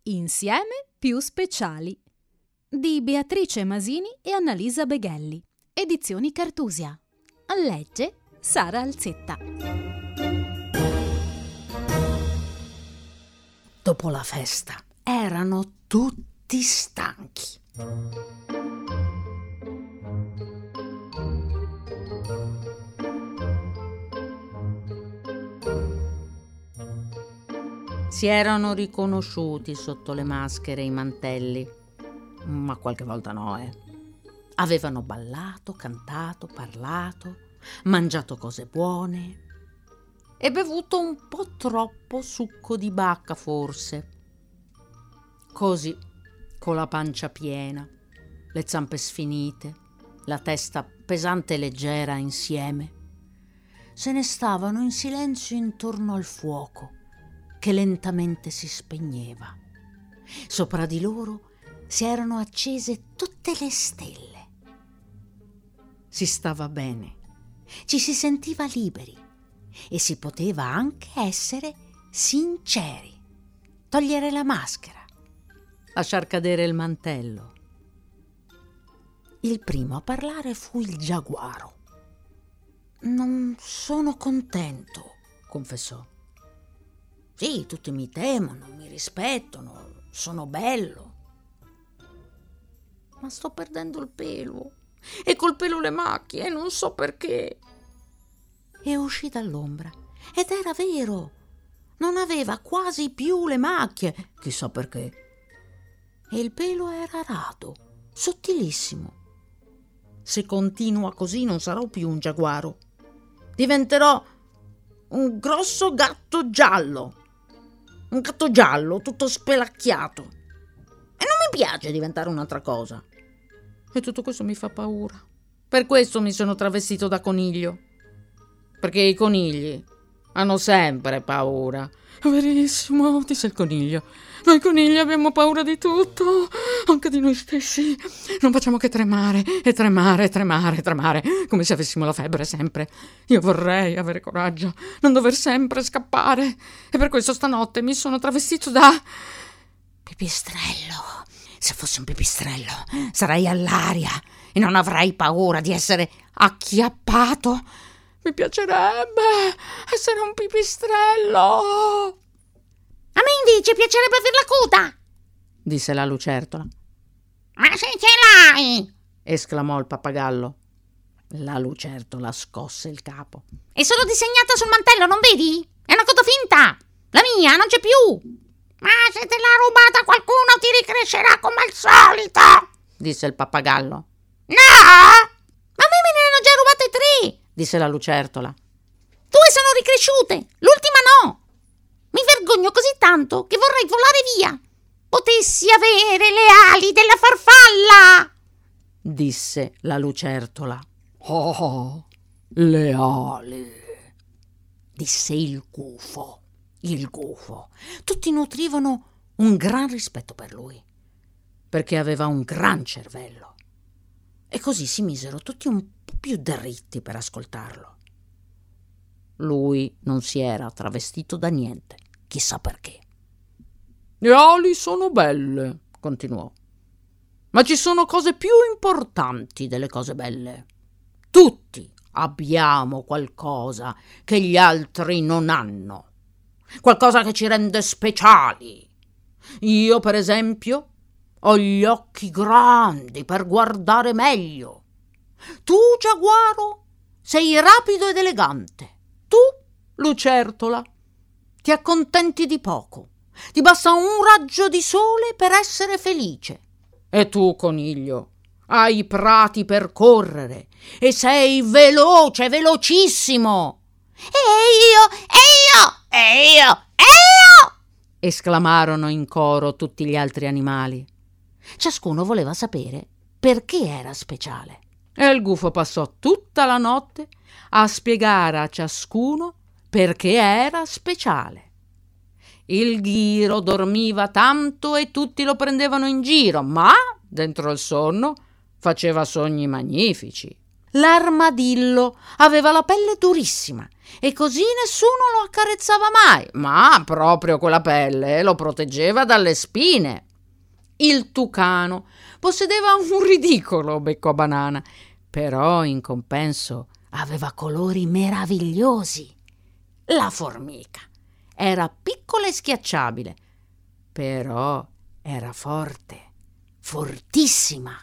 Insieme più speciali di Beatrice Masini e Annalisa Beghelli. Edizioni Cartusia. Legge Sara Alzetta. Dopo la festa erano tutti stanchi. Si erano riconosciuti sotto le maschere e i mantelli, ma qualche volta no, Avevano ballato, cantato, parlato, mangiato cose buone e bevuto un po' troppo succo di bacca, forse. Così, con la pancia piena, le zampe sfinite, la testa pesante e leggera insieme, se ne stavano in silenzio intorno al fuoco che lentamente si spegneva. Sopra di loro si erano accese tutte le stelle. Si stava bene, ci si sentiva liberi e si poteva anche essere sinceri, togliere la maschera, lasciar cadere il mantello. Il primo a parlare fu il giaguaro. «Non sono contento», confessò. «Sì, tutti mi temono, mi rispettano, sono bello. Ma sto perdendo il pelo e col pelo le macchie e non so perché». E uscì dall'ombra ed era vero, non aveva quasi più le macchie, chissà perché. E il pelo era rado, sottilissimo. «Se continua così non sarò più un giaguaro. Diventerò un grosso gatto giallo. Un gatto giallo, tutto spelacchiato. E non mi piace diventare un'altra cosa. E tutto questo mi fa paura. Per questo mi sono travestito da coniglio. Perché i conigli hanno sempre paura». «Verissimo», disse il coniglio. «Noi conigli abbiamo paura di tutto, anche di noi stessi. Non facciamo che tremare e tremare e tremare e tremare, come se avessimo la febbre sempre. Io vorrei avere coraggio, non dover sempre scappare. E per questo stanotte mi sono travestito da pipistrello. Se fossi un pipistrello sarei all'aria e non avrei paura di essere acchiappato. Mi piacerebbe essere un pipistrello». «A me invece piacerebbe aver la coda», disse la lucertola. «Ma se ce l'hai!» esclamò il pappagallo. La lucertola scosse il capo. «È solo disegnata sul mantello, non vedi? È una coda finta! La mia non c'è più! Ma se te l'ha rubata qualcuno ti ricrescerà come al solito!» disse il pappagallo. «No! Ma a me ne hanno già rubate 3!» disse la lucertola. 2 sono ricresciute, l'ultima no! Mi vergogno così tanto che vorrei volare via! Potessi avere le ali della farfalla!» disse la lucertola. «Oh, le ali!» disse il gufo. Il gufo. Tutti nutrivano un gran rispetto per lui, perché aveva un gran cervello. E così si misero tutti un po' più dritti per ascoltarlo. Lui non si era travestito da niente, chissà perché. «Le ali sono belle», continuò, «ma ci sono cose più importanti delle cose belle. Tutti abbiamo qualcosa che gli altri non hanno, qualcosa che ci rende speciali. Io, per esempio, ho gli occhi grandi per guardare meglio. Tu, giaguaro, sei rapido ed elegante. Tu, lucertola, ti accontenti di poco. Ti basta un raggio di sole per essere felice. E tu, coniglio, hai i prati per correre e sei veloce, velocissimo». E io!» esclamarono in coro tutti gli altri animali. Ciascuno voleva sapere perché era speciale. E il gufo passò tutta la notte a spiegare a ciascuno perché era speciale. Il ghiro dormiva tanto e tutti lo prendevano in giro, ma dentro il sonno faceva sogni magnifici. L'armadillo aveva la pelle durissima e così nessuno lo accarezzava mai, ma proprio quella pelle lo proteggeva dalle spine. Il tucano possedeva un ridicolo becco a banana, però in compenso aveva colori meravigliosi. La formica era piccola e schiacciabile, però era forte, fortissima.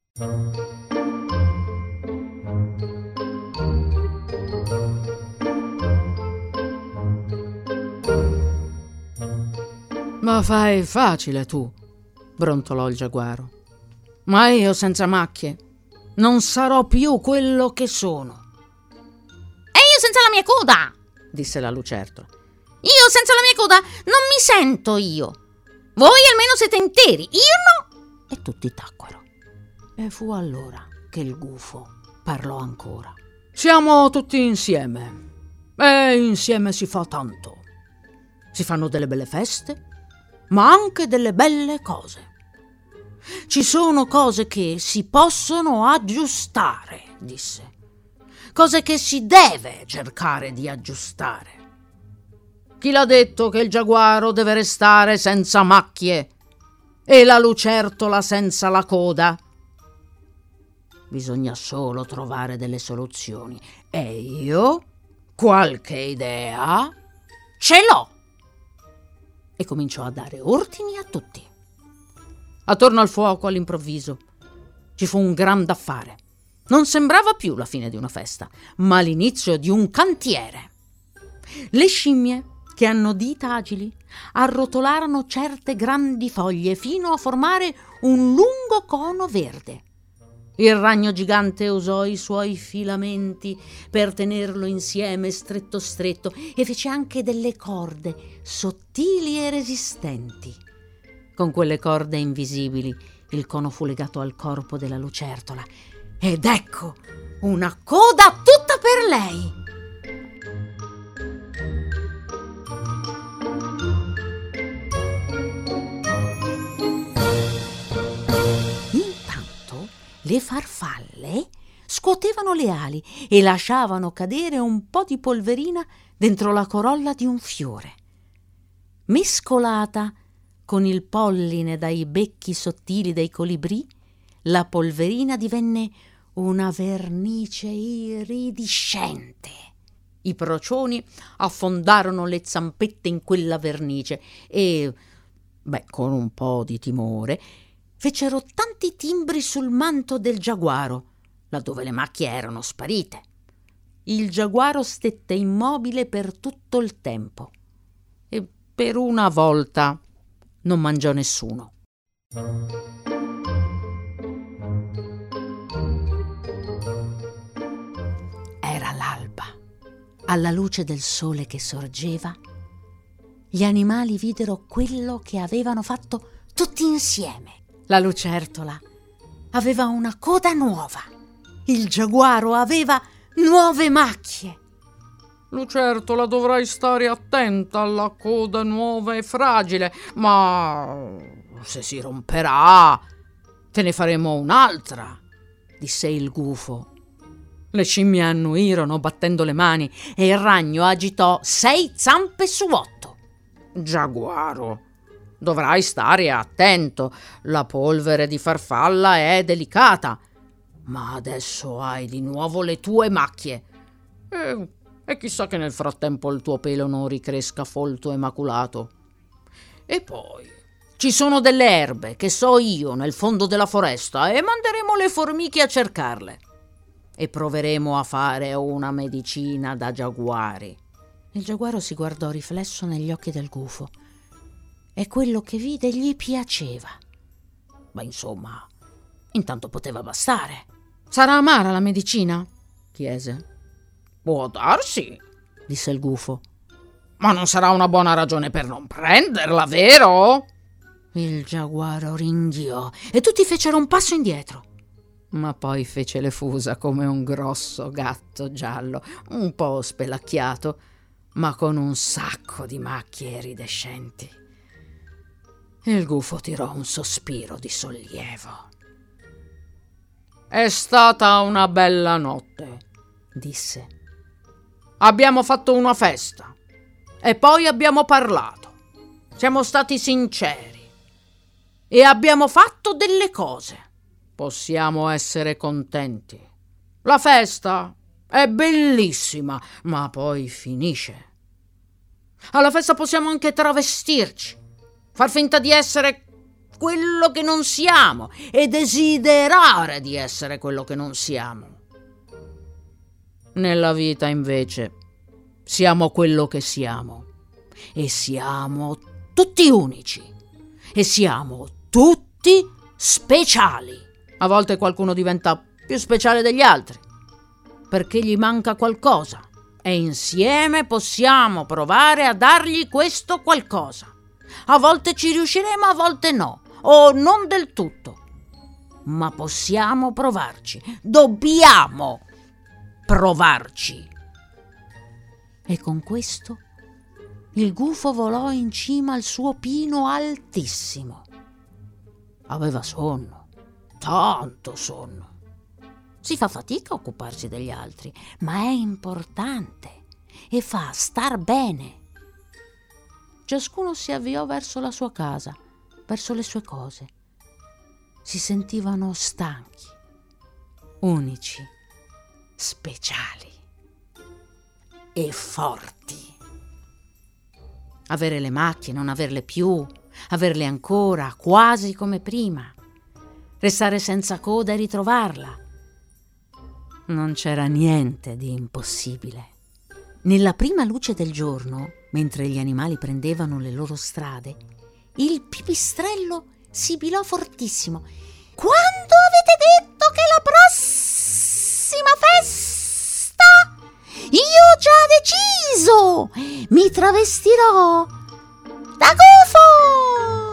Ma fai facile tu, brontolò il giaguaro. Ma io senza macchie non sarò più quello che sono. E io senza la mia coda, disse la lucertola. Io senza la mia coda non mi sento io. Voi almeno siete interi, io no. E tutti tacquero. E fu allora che il gufo parlò ancora. Siamo tutti insieme e insieme si fa tanto. Si fanno delle belle feste, ma anche delle belle cose. Ci sono cose che si possono aggiustare, disse. Cose che si deve cercare di aggiustare. Chi l'ha detto che il giaguaro deve restare senza macchie e la lucertola senza la coda? Bisogna solo trovare delle soluzioni e io qualche idea ce l'ho. E cominciò a dare ordini a tutti. Attorno al fuoco, all'improvviso, ci fu un gran d'affare. Non sembrava più la fine di una festa, ma l'inizio di un cantiere. Le scimmie, che hanno dita agili, arrotolarono certe grandi foglie fino a formare un lungo cono verde. Il ragno gigante usò i suoi filamenti per tenerlo insieme stretto stretto e fece anche delle corde sottili e resistenti. Con quelle corde invisibili il cono fu legato al corpo della lucertola ed ecco una coda tutta per lei. Le farfalle scuotevano le ali e lasciavano cadere un po' di polverina dentro la corolla di un fiore. Mescolata con il polline dai becchi sottili dei colibrì, la polverina divenne una vernice iridescente. I procioni affondarono le zampette in quella vernice e, con un po' di timore, fecero tanti timbri sul manto del giaguaro, laddove le macchie erano sparite. Il giaguaro stette immobile per tutto il tempo e per una volta non mangiò nessuno. Era l'alba. Alla luce del sole che sorgeva, gli animali videro quello che avevano fatto tutti insieme. La lucertola aveva una coda nuova. Il giaguaro aveva nuove macchie. Lucertola, dovrai stare attenta alla coda nuova e fragile, ma se si romperà te ne faremo un'altra, disse il gufo. Le scimmie annuirono battendo le mani e il ragno agitò 6 zampe su 8. Giaguaro, dovrai stare attento, la polvere di farfalla è delicata, ma adesso hai di nuovo le tue macchie. E chissà che nel frattempo il tuo pelo non ricresca folto e maculato. E poi ci sono delle erbe che so io nel fondo della foresta e manderemo le formiche a cercarle. E proveremo a fare una medicina da giaguari. Il giaguaro si guardò riflesso negli occhi del gufo e quello che vide gli piaceva. Ma insomma, intanto poteva bastare. Sarà amara la medicina? Chiese. Può darsi, disse il gufo. Ma non sarà una buona ragione per non prenderla, vero? Il giaguaro ringhiò e tutti fecero un passo indietro. Ma poi fece le fusa come un grosso gatto giallo, un po' spelacchiato, ma con un sacco di macchie iridescenti. Il gufo tirò un sospiro di sollievo. È stata una bella notte, disse. Abbiamo fatto una festa e poi abbiamo parlato. Siamo stati sinceri e abbiamo fatto delle cose. Possiamo essere contenti. La festa è bellissima, ma poi finisce. Alla festa possiamo anche travestirci, far finta di essere quello che non siamo e desiderare di essere quello che non siamo. Nella vita, invece, siamo quello che siamo e siamo tutti unici e siamo tutti speciali. A volte qualcuno diventa più speciale degli altri perché gli manca qualcosa e insieme possiamo provare a dargli questo qualcosa. A volte ci riusciremo, a volte no, o non del tutto, ma possiamo provarci, dobbiamo provarci. E con questo il gufo volò in cima al suo pino altissimo. Aveva sonno, tanto sonno. Si fa fatica a occuparsi degli altri, ma è importante e fa star bene. Ciascuno si avviò verso la sua casa, verso le sue cose. Si sentivano stanchi, unici, speciali e forti. Avere le macchie, non averle più, averle ancora, quasi come prima. Restare senza coda e ritrovarla. Non c'era niente di impossibile. Nella prima luce del giorno, mentre gli animali prendevano le loro strade, il pipistrello sibilò fortissimo. Quando avete detto che la prossima festa? Io ho già deciso! Mi travestirò da gufo!